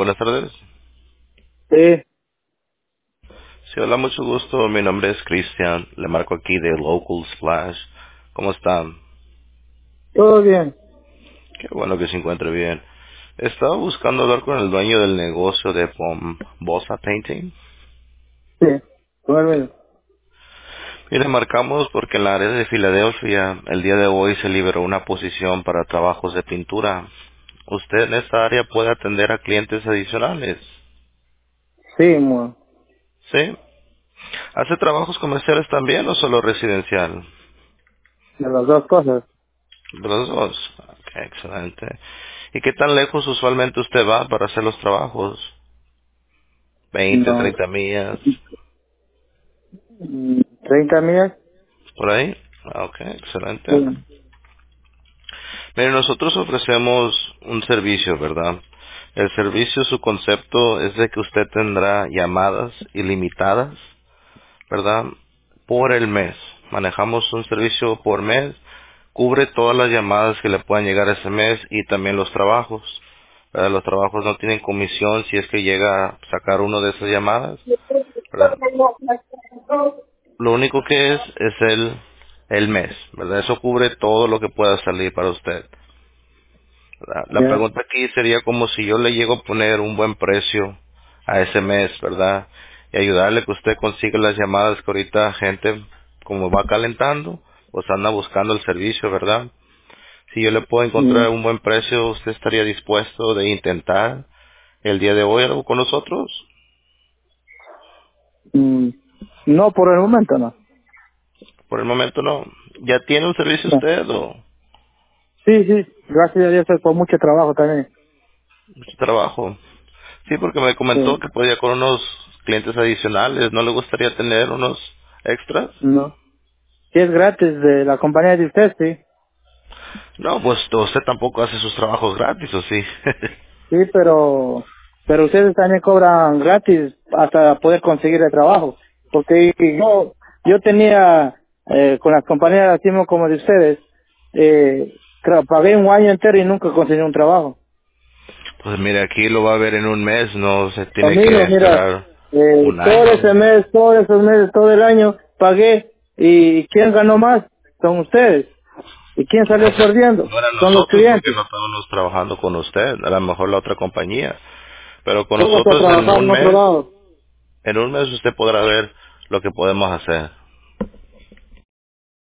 buenas tardes. Sí, Sí, hola, mucho gusto. Mi nombre es Cristian. Le marco aquí de Local Splash. ¿Cómo está? todo bien. Qué bueno que se encuentre bien. Estaba buscando hablar con el dueño del negocio de Bosa Painting. Sí, bueno, Mire, marcamos porque en la área de Filadelfia el día de hoy se liberó una posición para trabajos de pintura. ¿Usted en esta área puede atender a clientes adicionales? sí, mo, ¿Sí? ¿Hace trabajos comerciales también o solo residencial? de las dos cosas. De los dos. Ok, excelente. ¿Y qué tan lejos usualmente usted va para hacer los trabajos? 20, No, 30 millas, 30 millas. por ahí. Ok, excelente. Sí, Mire, nosotros ofrecemos un servicio, ¿verdad? El servicio, su concepto es de que usted tendrá llamadas ilimitadas, ¿verdad? Por el mes. Manejamos un servicio por mes, cubre todas las llamadas que le puedan llegar ese mes y también los trabajos. ¿Verdad? Los trabajos no tienen comisión si es que llega a sacar uno de esas llamadas, ¿verdad? Lo único que es el mes, ¿verdad? Eso cubre todo lo que pueda salir para usted. ¿Verdad? La ya. pregunta aquí sería como si yo le llego a poner un buen precio a ese mes, ¿verdad? Y ayudarle que usted consiga las llamadas que ahorita gente como va calentando, pues anda buscando el servicio, ¿verdad? Si yo le puedo encontrar Mm, un buen precio, ¿usted estaría dispuesto de intentar el día de hoy algo con nosotros? mm, no, por el momento no. Por el momento no. ¿Ya tiene un servicio No. usted o Sí, sí, gracias a Dios por mucho trabajo también. mucho trabajo? Sí, porque me comentó Sí, que podía con unos clientes adicionales. ¿No le gustaría tener unos extras? no. Si es gratis de la compañía de usted, sí. No, pues usted tampoco hace sus trabajos gratis, ¿o sí? Sí, pero ustedes también cobran gratis hasta poder conseguir el trabajo. Porque yo tenía, con las compañías así como de ustedes, pagué un año entero y nunca conseguí un trabajo. Pues mire, aquí lo va a ver en un mes, no se tiene que Conmigo, mira, esperar un todo año. ese mes, todos esos meses, todo el año pagué y ¿quién ganó más? Son ustedes. ¿Y quién salió Pues perdiendo? no eran Son los nosotros porque clientes. no estábamos trabajando con usted, a lo mejor la otra compañía. Pero con Todos a nosotros trabajar en otro lado. en un mes usted podrá ver lo que podemos hacer.